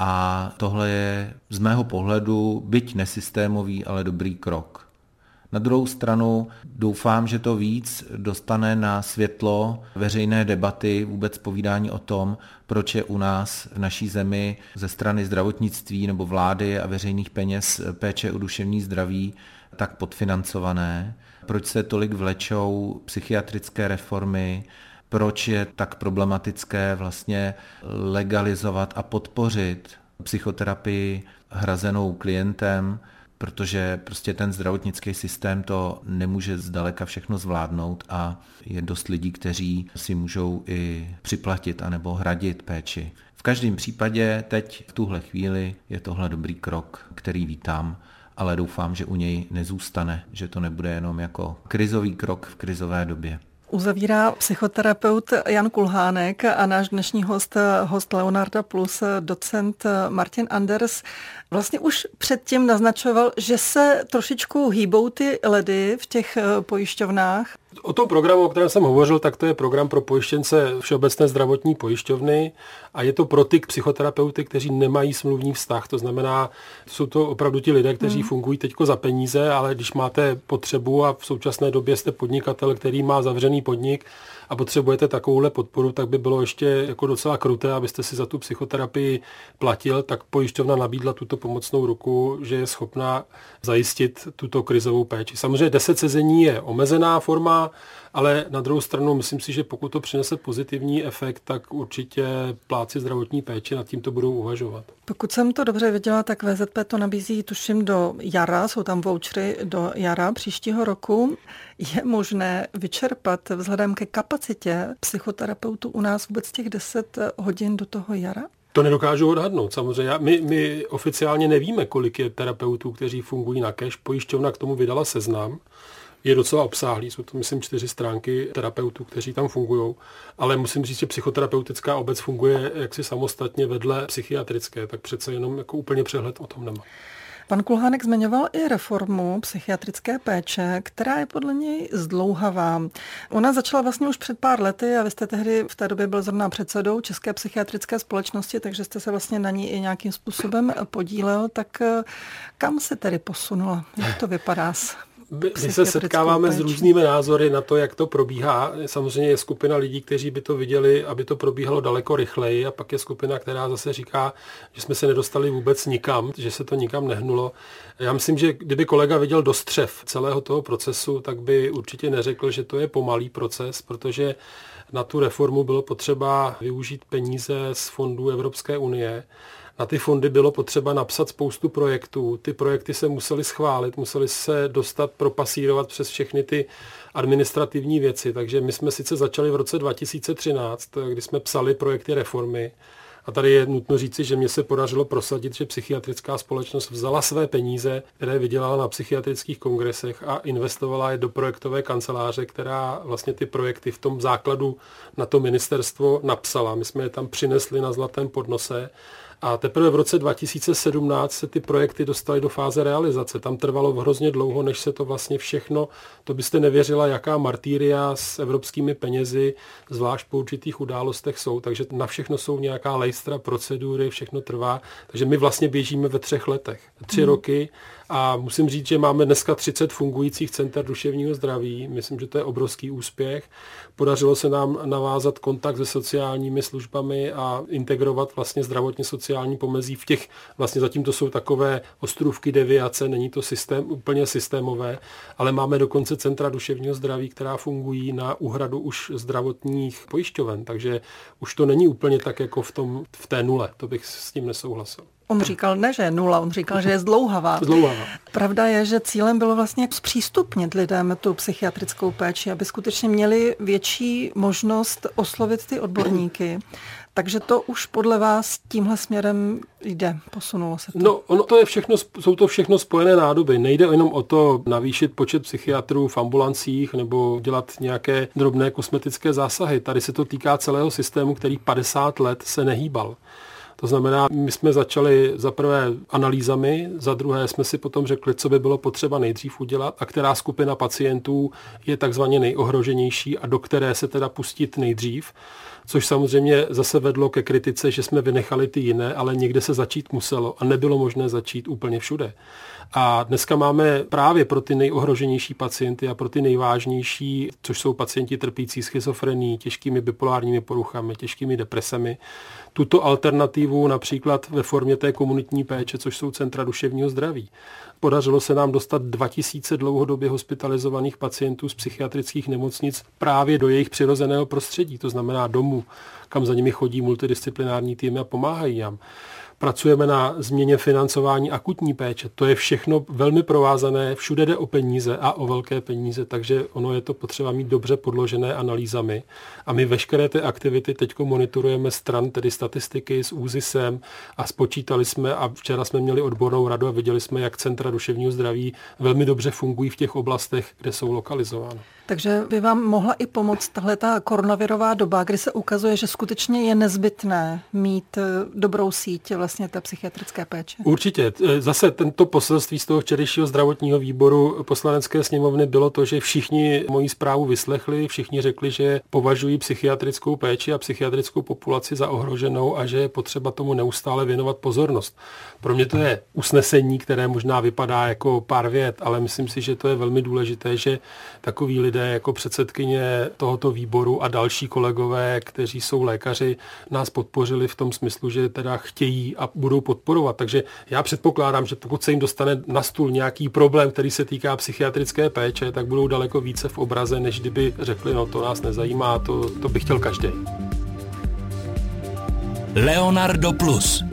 A tohle je z mého pohledu, byť nesystémový, ale dobrý krok. Na druhou stranu doufám, že to víc dostane na světlo veřejné debaty, vůbec povídání o tom, proč je u nás v naší zemi ze strany zdravotnictví nebo vlády a veřejných peněz péče o duševní zdraví tak podfinancované, proč se tolik vlečou psychiatrické reformy, proč je tak problematické vlastně legalizovat a podpořit psychoterapii hrazenou klientem, protože prostě ten zdravotnický systém to nemůže zdaleka všechno zvládnout a je dost lidí, kteří si můžou i připlatit anebo hradit péči. V každém případě teď v tuhle chvíli je tohle dobrý krok, který vítám, ale doufám, že u něj nezůstane, že to nebude jenom jako krizový krok v krizové době. Uzavírá psychoterapeut Jan Kulhánek a náš dnešní host, host Leonarda Plus, docent Martin Anders, vlastně už předtím naznačoval, že se trošičku hýbou ty ledy v těch pojišťovnách. O tom programu, o kterém jsem hovořil, tak to je program pro pojištěnce Všeobecné zdravotní pojišťovny a je to pro ty psychoterapeuty, kteří nemají smluvní vztah. To znamená, jsou to opravdu ti lidé, kteří hmm. fungují teďko za peníze, ale když máte potřebu a v současné době jste podnikatel, který má zavřený podnik a potřebujete takovouhle podporu, tak by bylo ještě jako docela kruté, abyste si za tu psychoterapii platil, tak pojišťovna nabídla tuto pomocnou ruku, že je schopná zajistit tuto krizovou péči. Samozřejmě deset sezení je omezená forma, ale na druhou stranu myslím si, že pokud to přinese pozitivní efekt, tak určitě plátci zdravotní péče nad tím to budou uvažovat. Pokud jsem to dobře viděla, tak V Z P to nabízí tuším do jara, jsou tam vouchery do jara příštího roku. Je možné vyčerpat vzhledem ke kapacitě psychoterapeutů u nás vůbec těch deset hodin do toho jara? To nedokážu odhadnout. Samozřejmě my, my oficiálně nevíme, kolik je terapeutů, kteří fungují na cash. Pojišťovna k tomu vydala seznam. Je docela obsáhlý, jsou to myslím čtyři stránky terapeutů, kteří tam fungují, ale musím říct, že psychoterapeutická obec funguje jaksi samostatně vedle psychiatrické, tak přece jenom jako úplně přehled o tom nemá. Pan Kulhánek zmiňoval i reformu psychiatrické péče, která je podle něj zdlouhavá. Ona začala vlastně už před pár lety a vy jste tehdy v té době byl zrovna předsedou České psychiatrické společnosti, takže jste se vlastně na ní i nějakým způsobem podílel. Tak kam se tedy posunula? Jak to vypadá s My se setkáváme péči s různými názory na to, jak to probíhá. Samozřejmě je skupina lidí, kteří by to viděli, aby to probíhalo daleko rychleji, a pak je skupina, která zase říká, že jsme se nedostali vůbec nikam, že se to nikam nehnulo. Já myslím, že kdyby kolega viděl do střev celého toho procesu, tak by určitě neřekl, že to je pomalý proces, protože na tu reformu bylo potřeba využít peníze z fondů Evropské unie. Na ty fondy bylo potřeba napsat spoustu projektů. Ty projekty se musely schválit, musely se dostat, propasírovat přes všechny ty administrativní věci. Takže my jsme sice začali v roce dva tisíce třináct, kdy jsme psali projekty reformy. A tady je nutno říci, že mně se podařilo prosadit, že psychiatrická společnost vzala své peníze, které vydělala na psychiatrických kongresech, a investovala je do projektové kanceláře, která vlastně ty projekty v tom základu na to ministerstvo napsala. My jsme je tam přinesli na zlatém podnose. A teprve v roce dva tisíce sedmnáct se ty projekty dostaly do fáze realizace. Tam trvalo hrozně dlouho, než se to vlastně všechno, to byste nevěřila, jaká martýria s evropskými penězi, zvlášť po určitých událostech jsou. Takže na všechno jsou nějaká lejstra, procedury, všechno trvá. Takže my vlastně běžíme ve třech letech. Tři hmm. roky. A musím říct, že máme dneska třicet fungujících center duševního zdraví. Myslím, že to je obrovský úspěch. Podařilo se nám navázat kontakt se sociálními službami a integrovat vlastně zdravotně sociální pomezí v těch, vlastně zatím to jsou takové ostrůvky, deviace, není to systém, úplně systémové, ale máme dokonce centra duševního zdraví, která fungují na úhradu už zdravotních pojišťoven, takže už to není úplně tak jako v, tom, v té nule, to bych s tím nesouhlasil. On říkal ne, že je nula, on říkal, že je zdlouhavá. zdlouhavá. Pravda je, že cílem bylo vlastně zpřístupnit lidem tu psychiatrickou péči, aby skutečně měli větší možnost oslovit ty odborníky. Takže to už podle vás tímhle směrem jde, posunulo se to. No, ono to je všechno, jsou to všechno spojené nádoby. Nejde jenom o to navýšit počet psychiatrů v ambulancích nebo dělat nějaké drobné kosmetické zásahy. Tady se to týká celého systému, který padesát let se nehýbal. To znamená, my jsme začali za prvé analýzami, za druhé jsme si potom řekli, co by bylo potřeba nejdřív udělat a která skupina pacientů je takzvaně nejohroženější a do které se teda pustit nejdřív. Což samozřejmě zase vedlo ke kritice, že jsme vynechali ty jiné, ale někde se začít muselo a nebylo možné začít úplně všude. A dneska máme právě pro ty nejohroženější pacienty a pro ty nejvážnější, což jsou pacienti trpící schizofrenií, těžkými bipolárními poruchami, těžkými depresemi, tuto alternativu například ve formě té komunitní péče, což jsou centra duševního zdraví. Podařilo se nám dostat dva tisíce dlouhodobě hospitalizovaných pacientů z psychiatrických nemocnic právě do jejich přirozeného prostředí, to znamená domů, kam za nimi chodí multidisciplinární týmy a pomáhají jim. pracujeme na změně financování akutní péče. To je všechno velmi provázané, všude jde o peníze a o velké peníze, takže ono je to potřeba mít dobře podložené analýzami. A my veškeré ty aktivity teď monitorujeme stran, tedy statistiky s ÚZISem a spočítali jsme a včera jsme měli odbornou radu a viděli jsme, jak centra duševního zdraví velmi dobře fungují v těch oblastech, kde jsou lokalizovány. Takže by vám mohla i pomoct tahle ta koronavirová doba, kdy se ukazuje, že skutečně je nezbytné mít dobrou síť vlastně té psychiatrické péče? Určitě. Zase tento poselství z toho včerejšího zdravotního výboru Poslanecké sněmovny bylo to, že všichni moji zprávu vyslechli, všichni řekli, že považují psychiatrickou péči a psychiatrickou populaci za ohroženou a že je potřeba tomu neustále věnovat pozornost. Pro mě to je usnesení, které možná vypadá jako pár vět, ale myslím si, že to je velmi důležité, že takový lidé jako předsedkyně tohoto výboru a další kolegové, kteří jsou lékaři, nás podpořili v tom smyslu, že teda chtějí a budou podporovat. Takže já předpokládám, že pokud se jim dostane na stůl nějaký problém, který se týká psychiatrické péče, tak budou daleko více v obraze, než kdyby řekli, no to nás nezajímá, to, to by chtěl každý. Leonardo Plus.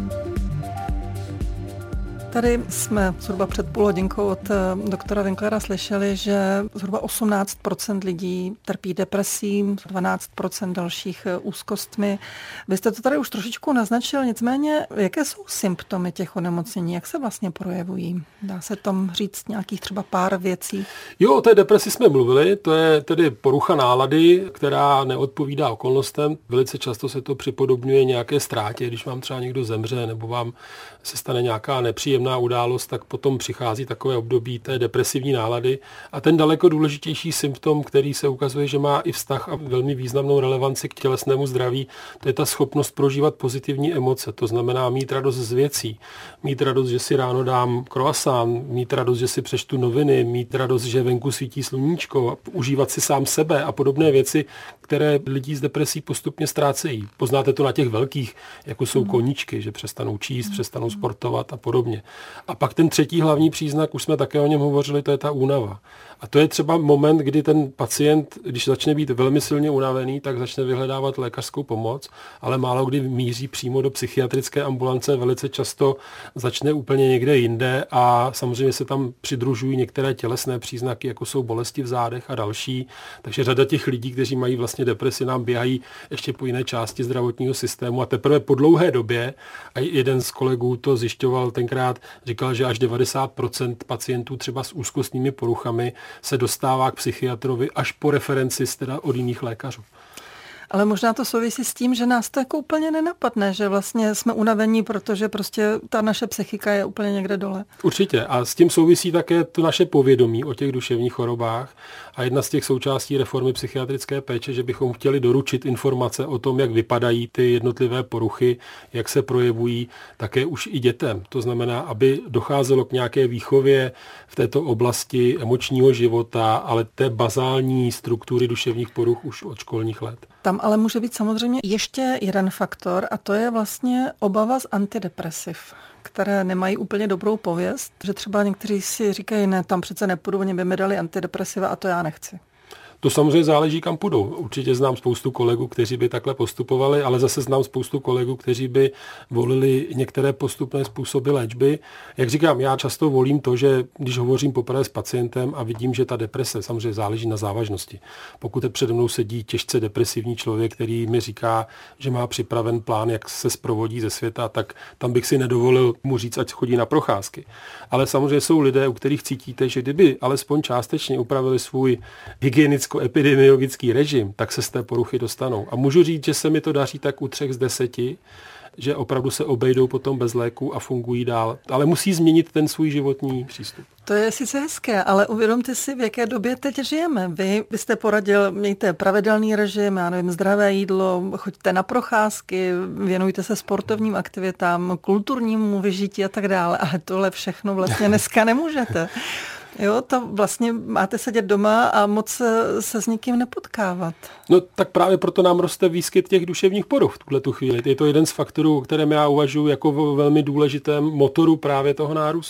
Tady jsme zhruba před půl hodinkou od doktora Winklera slyšeli, že zhruba osmnáct procent lidí trpí depresí, dvanáct procent dalších úzkostmi. Vy jste to tady už trošičku naznačil, nicméně jaké jsou symptomy těch onemocnění, jak se vlastně projevují? Dá se tam říct nějakých třeba pár věcí? Jo, o té depresi jsme mluvili, to je tedy porucha nálady, která neodpovídá okolnostem. Velice často se to připodobňuje nějaké ztrátě, když vám třeba někdo zemře nebo vám se stane nějaká nepříjemná událost, tak potom přichází takové období té depresivní nálady. A ten daleko důležitější symptom, který se ukazuje, že má i vztah a velmi významnou relevanci k tělesnému zdraví, to je ta schopnost prožívat pozitivní emoce. To znamená mít radost z věcí, mít radost, že si ráno dám croissant, mít radost, že si přečtu noviny, mít radost, že venku svítí sluníčko, užívat si sám sebe a podobné věci, které lidí s depresí postupně ztrácejí. Poznáte to na těch velkých, jako jsou koníčky, že přestanou číst, přestanou sportovat a podobně. A pak ten třetí hlavní příznak, už jsme také o něm hovořili, to je ta únava. A to je třeba moment, kdy ten pacient, když začne být velmi silně unavený, tak začne vyhledávat lékařskou pomoc, ale málo kdy míří přímo do psychiatrické ambulance, velice často začne úplně někde jinde a samozřejmě se tam přidružují některé tělesné příznaky, jako jsou bolesti v zádech a další. Takže řada těch lidí, kteří mají vlastně depresi, nám běhají ještě po jiné části zdravotního systému a teprve po dlouhé době, a jeden z kolegů to zjišťoval tenkrát, říkal, že až devadesát procent pacientů třeba s úzkostnými poruchami se dostává k psychiatrovi až po referenci teda od jiných lékařů. Ale možná to souvisí s tím, že nás to jako úplně nenapadne, že vlastně jsme unavení, protože prostě ta naše psychika je úplně někde dole. Určitě. A s tím souvisí také to naše povědomí o těch duševních chorobách. A jedna z těch součástí reformy psychiatrické péče, že bychom chtěli doručit informace o tom, jak vypadají ty jednotlivé poruchy, jak se projevují také už i dětem. To znamená, aby docházelo k nějaké výchově v této oblasti emočního života, ale té bazální struktury duševních poruch už od školních let. Tam ale může být samozřejmě ještě jeden faktor a to je vlastně obava z antidepresiv, které nemají úplně dobrou pověst, že třeba někteří si říkají, ne, tam přece nepůjdu, oni by mi dali antidepresiva a to já nechci. To samozřejmě záleží, kam půjdou. Určitě znám spoustu kolegů, kteří by takhle postupovali, ale zase znám spoustu kolegů, kteří by volili některé postupné způsoby léčby. Jak říkám, já často volím to, že když hovořím poprvé s pacientem a vidím, že ta deprese samozřejmě záleží na závažnosti. Pokud přede mnou sedí těžce depresivní člověk, který mi říká, že má připraven plán, jak se zprovodí ze světa, tak tam bych si nedovolil mu říct, ať chodí na procházky. Ale samozřejmě jsou lidé, u kterých cítíte, že kdyby alespoň částečně upravili svůj hygienický epidemiologický režim, tak se z té poruchy dostanou. A můžu říct, že se mi to daří tak u třech z deseti, že opravdu se obejdou potom bez léku a fungují dál. Ale musí změnit ten svůj životní přístup. To je sice hezké, ale uvědomte si, v jaké době teď žijeme. Vy byste poradil, mějte pravidelný režim, já nevím, zdravé jídlo, choďte na procházky, věnujte se sportovním aktivitám, kulturnímu vyžití a tak dále, ale tohle všechno vlastně dneska nemůžete. Jo, to vlastně máte sedět doma a moc se s nikým nepotkávat. No tak právě proto nám roste výskyt těch duševních poruch v tuhletu chvíli. Je to jeden z faktorů, o kterém já uvažuji jako velmi důležitém motoru právě toho nárůstu.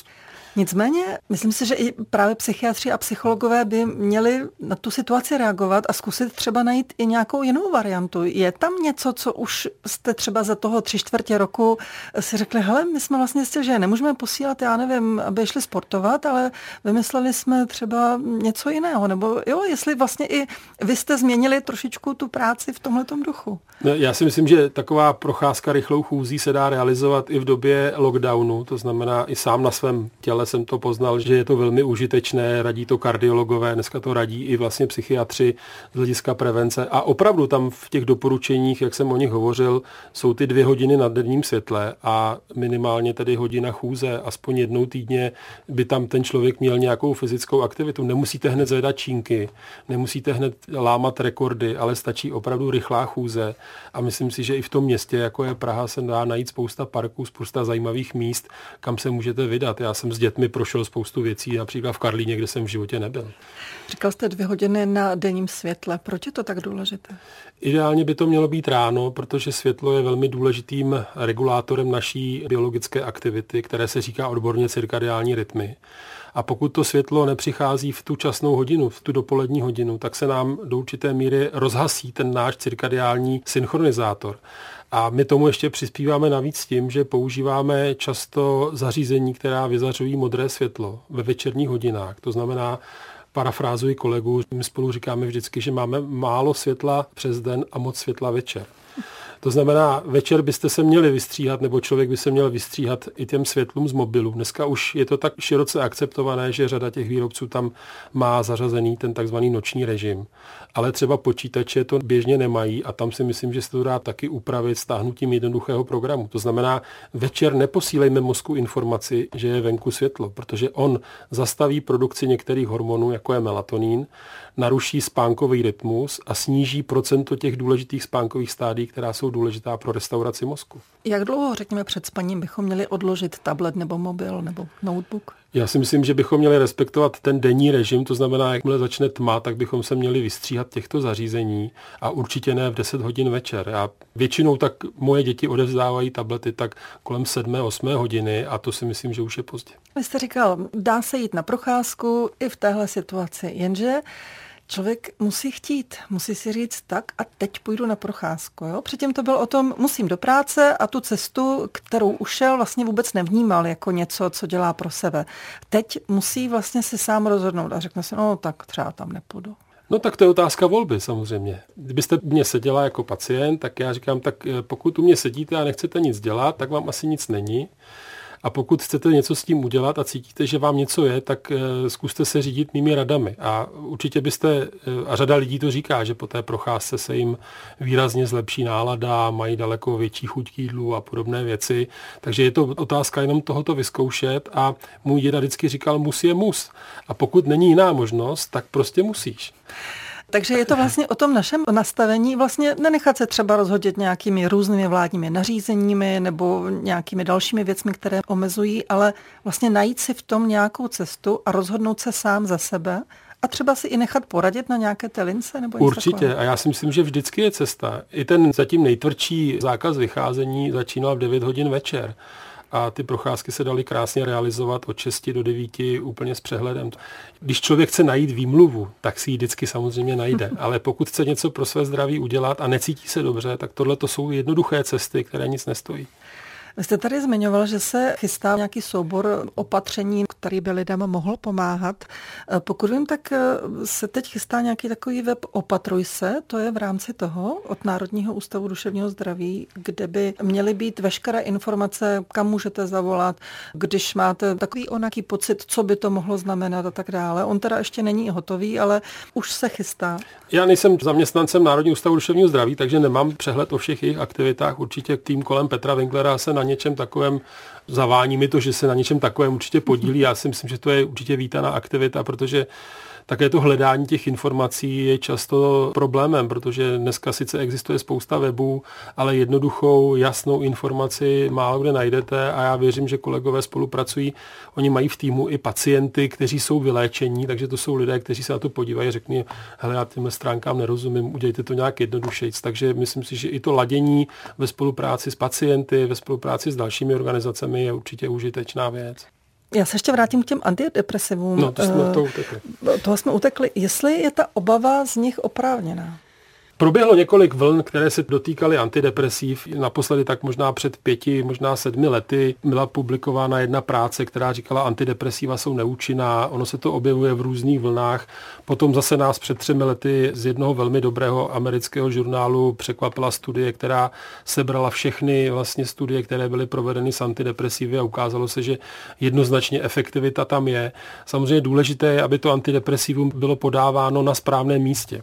Nicméně, myslím si, že i právě psychiatři a psychologové by měli na tu situaci reagovat a zkusit třeba najít i nějakou jinou variantu. Je tam něco, co už jste třeba za toho tři čtvrtě roku si řekli, hele, my jsme vlastně zjistili, že nemůžeme posílat, já nevím, aby šli sportovat, ale vymysleli jsme třeba něco jiného, nebo jo, jestli vlastně i vy jste změnili trošičku tu práci v tomhletom duchu. Já si myslím, že taková procházka rychlou chůzí se dá realizovat i v době lockdownu, to znamená i sám na svém těle jsem to poznal, že je to velmi užitečné, radí to kardiologové, dneska to radí i vlastně psychiatři z hlediska prevence a opravdu tam v těch doporučeních, jak jsem o nich hovořil, jsou ty dvě hodiny na denním světle a minimálně tedy hodina chůze, aspoň jednou týdně by tam ten člověk měl nějakou fyzickou aktivitu. Nemusíte hned zvedat čínky, nemusíte hned lámat rekordy, ale stačí opravdu rychlá chůze. A myslím si, že i v tom městě, jako je Praha, se dá najít spousta parků, spousta zajímavých míst, kam se můžete vydat. Já jsem s dětmi prošel spoustu věcí, například v Karlíně, kde jsem v životě nebyl. Říkal jste dvě hodiny na denním světle. Proč je to tak důležité? Ideálně by to mělo být ráno, protože světlo je velmi důležitým regulátorem naší biologické aktivity, které se říká odborně cirkadiální rytmy. A pokud to světlo nepřichází v tu časnou hodinu, v tu dopolední hodinu, tak se nám do určité míry rozhasí ten náš cirkadiální synchronizátor. A my tomu ještě přispíváme navíc tím, že používáme často zařízení, která vyzařují modré světlo ve večerních hodinách. To znamená, parafrázuji kolegu, my spolu říkáme vždycky, že máme málo světla přes den a moc světla večer. To znamená, večer byste se měli vystříhat, nebo člověk by se měl vystříhat i těm světlům z mobilu. Dneska už je to tak široce akceptované, že řada těch výrobců tam má zařazený ten takzvaný noční režim. Ale třeba počítače to běžně nemají a tam si myslím, že se to dá taky upravit stáhnutím jednoduchého programu. To znamená, večer neposílejme mozku informaci, že je venku světlo, protože on zastaví produkci některých hormonů, jako je melatonin, naruší spánkový rytmus a sníží procento těch důležitých spánkových stádií, která jsou důležitá pro restauraci mozku. Jak dlouho, řekněme, před spaním bychom měli odložit tablet nebo mobil nebo notebook? Já si myslím, že bychom měli respektovat ten denní režim, to znamená, jakmile začne tma, tak bychom se měli vystříhat těchto zařízení a určitě ne v deset hodin večer. Já většinou tak moje děti odevzdávají tablety tak kolem sedmé, osmé hodiny a to si myslím, že už je pozdě. Vy jste říkal, dá se jít na procházku i v téhle situaci, jenže člověk musí chtít, musí si říct tak a teď půjdu na procházku. Jo? Předtím to bylo o tom, musím do práce a tu cestu, kterou ušel, vlastně vůbec nevnímal jako něco, co dělá pro sebe. Teď musí vlastně si sám rozhodnout a řekne si, no tak třeba tam nepůjdu. No tak to je otázka volby samozřejmě. Kdybyste mě seděla jako pacient, tak já říkám, tak pokud u mě sedíte a nechcete nic dělat, tak vám asi nic není. A pokud chcete něco s tím udělat a cítíte, že vám něco je, tak zkuste se řídit mými radami. A určitě byste, a řada lidí to říká, že po té procházce se jim výrazně zlepší nálada, mají daleko větší chuť k jídlu a podobné věci. Takže je to otázka jenom tohoto vyzkoušet a můj děda vždycky říkal, mus je mus. A pokud není jiná možnost, tak prostě musíš. Takže je to vlastně o tom našem nastavení, vlastně nenechat se třeba rozhodit nějakými různými vládními nařízeními nebo nějakými dalšími věcmi, které omezují, ale vlastně najít si v tom nějakou cestu a rozhodnout se sám za sebe a třeba si i nechat poradit na nějaké té lince nebo něco Určitě takového. A já si myslím, že vždycky je cesta. I ten zatím nejtvrdší zákaz vycházení začínal v devět hodin večer. A ty procházky se daly krásně realizovat od šesti do devíti úplně s přehledem. Když člověk chce najít výmluvu, tak si ji vždycky samozřejmě najde. Ale pokud chce něco pro své zdraví udělat a necítí se dobře, tak tohle to jsou jednoduché cesty, které nic nestojí. Vy jste tady zmiňoval, že se chystá nějaký soubor opatření, který by lidem mohl pomáhat. Pokud vím, tak se teď chystá nějaký takový web Opatruj se, to je v rámci toho od Národního ústavu duševního zdraví, kde by měly být veškeré informace, kam můžete zavolat, když máte takový onaký pocit, co by to mohlo znamenat a tak dále. On teda ještě není hotový, ale už se chystá. Já nejsem zaměstnancem Národního ústavu duševního zdraví, takže nemám přehled o všech jejich aktivitách. Určitě tým kolem Petra Winklera se na něčem takovém zavání mi to, že se na něčem takovém určitě podílí. Já si myslím, že to je určitě vítaná aktivita, protože také to hledání těch informací je často problémem, protože dneska sice existuje spousta webů, ale jednoduchou, jasnou informaci málo kde najdete a já věřím, že kolegové spolupracují. Oni mají v týmu i pacienty, kteří jsou vyléčení, takže to jsou lidé, kteří se na to podívají a řeknou, hele, já těmhle stránkám nerozumím, udělejte to nějak jednodušejc. Takže myslím si, že i to ladění ve spolupráci s pacienty, ve spolupráci s dalšími organizacemi je určitě užitečná věc. Já se ještě vrátím k těm antidepresivům. No, to jsme to utekli. Toho jsme utekli. Jestli je ta obava z nich oprávněná? Proběhlo několik vln, které se dotýkaly antidepresiv. Naposledy tak možná před pěti, možná sedmi lety byla publikována jedna práce, která říkala, antidepresiva jsou neúčinná. Ono se to objevuje v různých vlnách. Potom zase nás před třemi lety z jednoho velmi dobrého amerického žurnálu překvapila studie, která sebrala všechny vlastně studie, které byly provedeny s antidepresivy a ukázalo se, že jednoznačně efektivita tam je. Samozřejmě důležité je, aby to antidepresivum bylo podáváno na správném místě.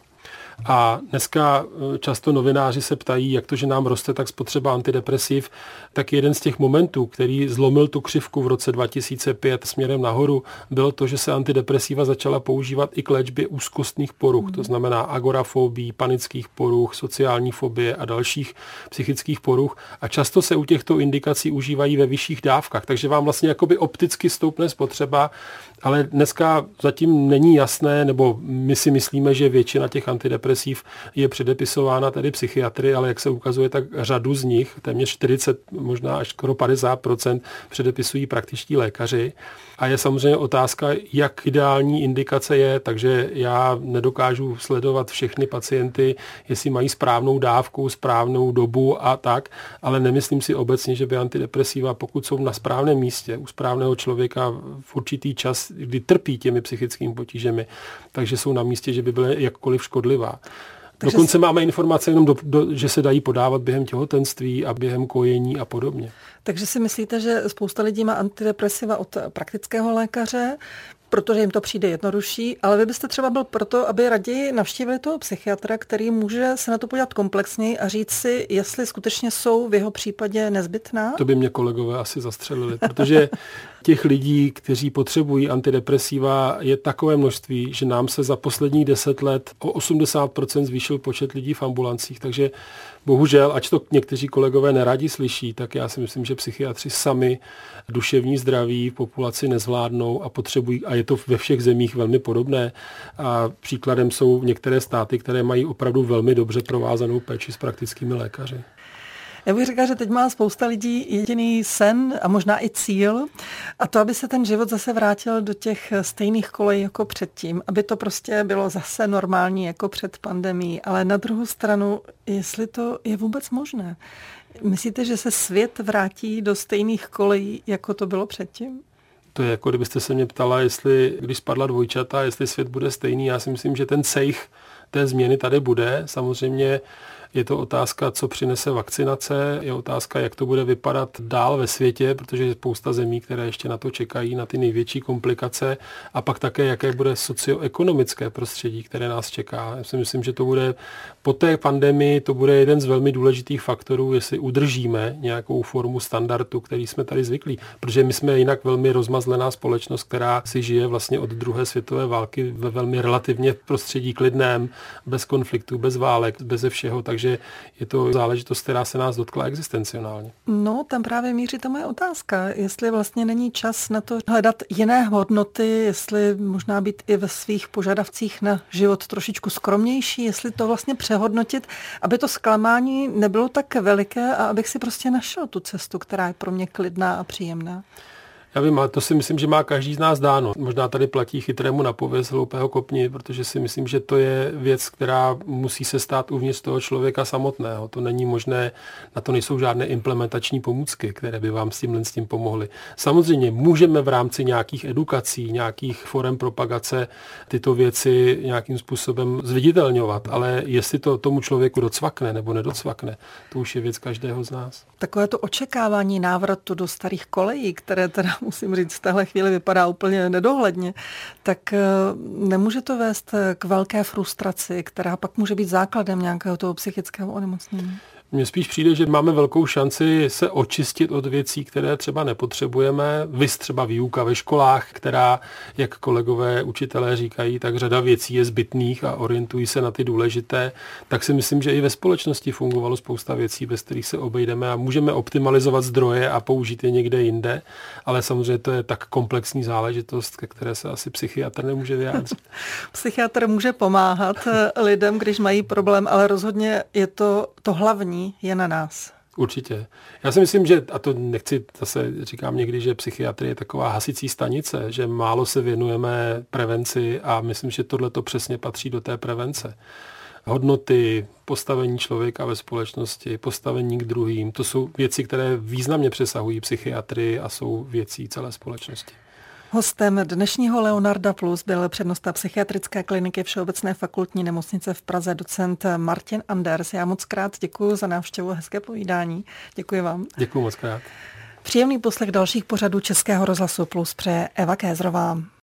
A dneska často novináři se ptají, jak to, že nám roste tak spotřeba antidepresiv, tak jeden z těch momentů, který zlomil tu křivku v roce dva tisíce pět směrem nahoru, bylo to, že se antidepresiva začala používat i k léčbě úzkostných poruch, to znamená agorafobii, panických poruch, sociální fobie a dalších psychických poruch. A často se u těchto indikací užívají ve vyšších dávkách, takže vám vlastně jakoby opticky stoupne spotřeba, ale dneska zatím není jasné, nebo my si myslíme, že většina těch antidepresiv je předepisována tedy psychiatry, ale jak se ukazuje, tak řadu z nich, téměř čtyřicet, možná až skoro padesát procent předepisují praktičtí lékaři. A je samozřejmě otázka, jak ideální indikace je, takže já nedokážu sledovat všechny pacienty, jestli mají správnou dávku, správnou dobu a tak, ale nemyslím si obecně, že by antidepresiva, pokud jsou na správném místě, u správného člověka v určitý čas, kdy trpí těmi psychickými potížemi, takže jsou na místě, že by byly jakkoliv škodlivá. Takže dokonce máme informace jenom, do, do, že se dají podávat během těhotenství a během kojení a podobně. Takže si myslíte, že spousta lidí má antidepresiva od praktického lékaře, protože jim to přijde jednodušší, ale vy byste třeba byl proto, aby raději navštívili toho psychiatra, který může se na to podívat komplexněji a říct si, jestli skutečně jsou v jeho případě nezbytná? To by mě kolegové asi zastřelili, protože těch lidí, kteří potřebují antidepresiva, je takové množství, že nám se za posledních deset let o osmdesát procent zvýšil počet lidí v ambulancích, takže bohužel, ač to někteří kolegové nerádi slyší, tak já si myslím, že psychiatři sami duševní zdraví v populaci nezvládnou a potřebují, a je to ve všech zemích velmi podobné. A příkladem jsou některé státy, které mají opravdu velmi dobře provázanou péči s praktickými lékaři. Já bych řekla, že teď má spousta lidí jediný sen a možná i cíl, a to, aby se ten život zase vrátil do těch stejných kolejí jako předtím, aby to prostě bylo zase normální jako před pandemií. Ale na druhou stranu, jestli to je vůbec možné. Myslíte, že se svět vrátí do stejných kolejí, jako to bylo předtím? To je jako kdybyste se mě ptala, jestli, když spadla dvojčata, jestli svět bude stejný. Já si myslím, že ten sejch té změny tady bude. Samozřejmě je to otázka, co přinese vakcinace, je otázka, jak to bude vypadat dál ve světě, protože je spousta zemí, které ještě na to čekají, na ty největší komplikace, a pak také, jaké bude socioekonomické prostředí, které nás čeká. Já si myslím, že to bude po té pandemii, to bude jeden z velmi důležitých faktorů, jestli udržíme nějakou formu standardu, který jsme tady zvyklí, protože my jsme jinak velmi rozmazlená společnost, která si žije vlastně od druhé světové války ve velmi relativně prostředí klidném, bez konfliktů, bez válek, beze všeho, takže je to záležitost, která se nás dotkla existenciálně. No, tam právě míří ta moje otázka, jestli vlastně není čas na to hledat jiné hodnoty, jestli možná být i ve svých požadavcích na život trošičku skromnější, jestli to vlastně přehodnotit, aby to zklamání nebylo tak veliké a abych si prostě našel tu cestu, která je pro mě klidná a příjemná. Já vím, ale to si myslím, že má každý z nás dáno. Možná tady platí chytrému na pověst, hloupého kopni, protože si myslím, že to je věc, která musí se stát uvnitř toho člověka samotného. To není možné, na to nejsou žádné implementační pomůcky, které by vám s tímhle s tím pomohly. Samozřejmě můžeme v rámci nějakých edukací, nějakých forem propagace tyto věci nějakým způsobem zviditelňovat, ale jestli to tomu člověku docvakne nebo nedocvakne, to už je věc každého z nás. Takové to očekávání návratu do starých kolejí, které teda musím říct, v téhle chvíli vypadá úplně nedohledně, tak nemůže to vést k velké frustraci, která pak může být základem nějakého toho psychického onemocnění? Mně spíš přijde, že máme velkou šanci se očistit od věcí, které třeba nepotřebujeme. Vys třeba výuka ve školách, která, jak kolegové učitelé říkají, tak řada věcí je zbytných a orientují se na ty důležité. Tak si myslím, že i ve společnosti fungovalo spousta věcí, bez kterých se obejdeme a můžeme optimalizovat zdroje a použít je někde jinde, ale samozřejmě to je tak komplexní záležitost, ke které se asi psychiatr nemůže vyjádřit. Psychiatr může pomáhat lidem, když mají problém, ale rozhodně je to to hlavní je na nás. Určitě. Já si myslím, že, a to nechci, zase říkám někdy, že psychiatrie je taková hasicí stanice, že málo se věnujeme prevenci a myslím, že tohle to přesně patří do té prevence. Hodnoty, postavení člověka ve společnosti, postavení k druhým, to jsou věci, které významně přesahují psychiatrii a jsou věcí celé společnosti. Hostem dnešního Leonarda Plus byl přednosta psychiatrické kliniky Všeobecné fakultní nemocnice v Praze docent Martin Anders. Já moc krát děkuji za návštěvu, hezké povídání. Děkuji vám. Děkuji moc krát. Příjemný poslech dalších pořadů Českého rozhlasu Plus přeje Eva Kézrová.